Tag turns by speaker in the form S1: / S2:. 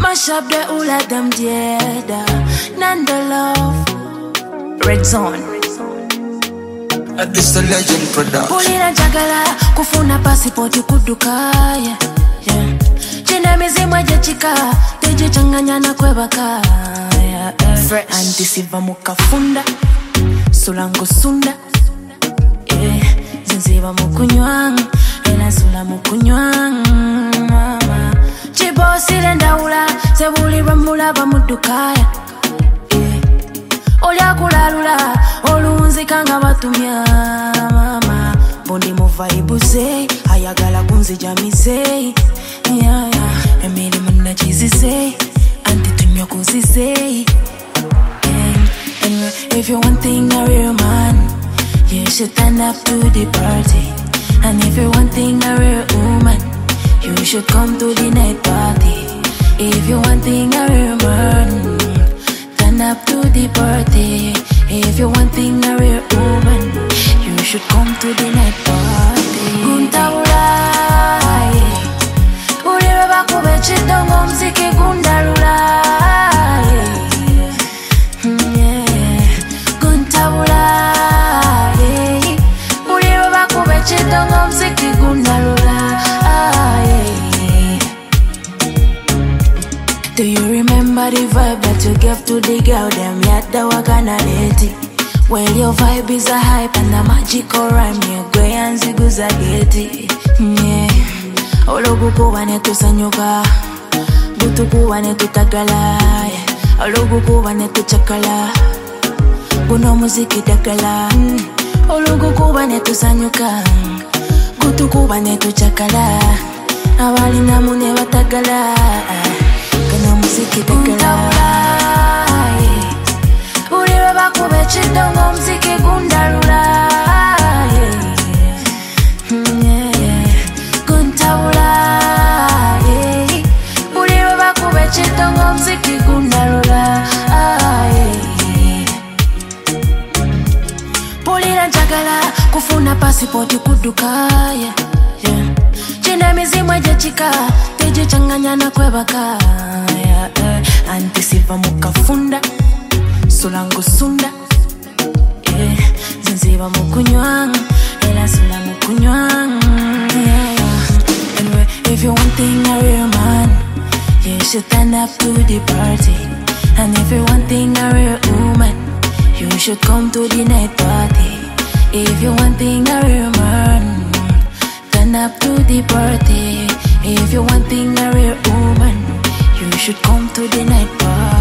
S1: Mash up the whole of them together. None the love. Red Zone.
S2: This a legend production.
S1: Pulira jagala kufuna passport kudukaya. Yeah. Chine mizimwe jechika teje changanya na kwebaka. Fresh antisiva mukafunda sulango sunda. Yeah. Zinziva mukunywang ela sula mukunywang mama. Chibosi lendaula sebuli bamulaba mudukaya. Olya kulalula olunzika nga batumya mama. Bondi mu vibe say ayagala kunzijamize. Yeah, yeah. Emirimu nachizize anti tunywa kuzize. Anyway, if you want thing a real man, you should turn up to the party. And if you want thing a real woman, you should come to the night party. If you want thing a real man, turn up to the party. If you want thing a real woman, you should come to the night party. Guntaulai Uriwe bakube chidongo mziki gundarulai. Guntaulai Uriwe bakube chidongo mziki gundarulai. Do you remember the vibe that you gave to the girl? Them yada wakana leti. Well, your vibe is a hype and a magical rhyme. You go and ziguza geti. Yeah. Ologuku wane tusanyuka, gutuku wane tutagala. Ologuku wane tuchakala, guno muziki dagala. Ologuku wane tusanyuka, gutuku wane tuchakala. Awali namune watagala. Guntaulai Uriwe bakube chidongo mziki gundarulai. Guntaulai Uriwe bakube chidongo mziki gundarulai. Pulira jagala kufuna passport kudukaya. Chine mizimwe jechika teje changanya na kwebaka. Antisiva mukafunda sulango sunda. Yeah. Zinziva mukunywang ela sula mukunywang. Yeah. Anyway, if you want thing a real man, you should turn up to the party. And if you want thing a real woman, you should come to the night party. If you want thing a real man, turn up to the party. If you want thing a real woman, you should come to the night party.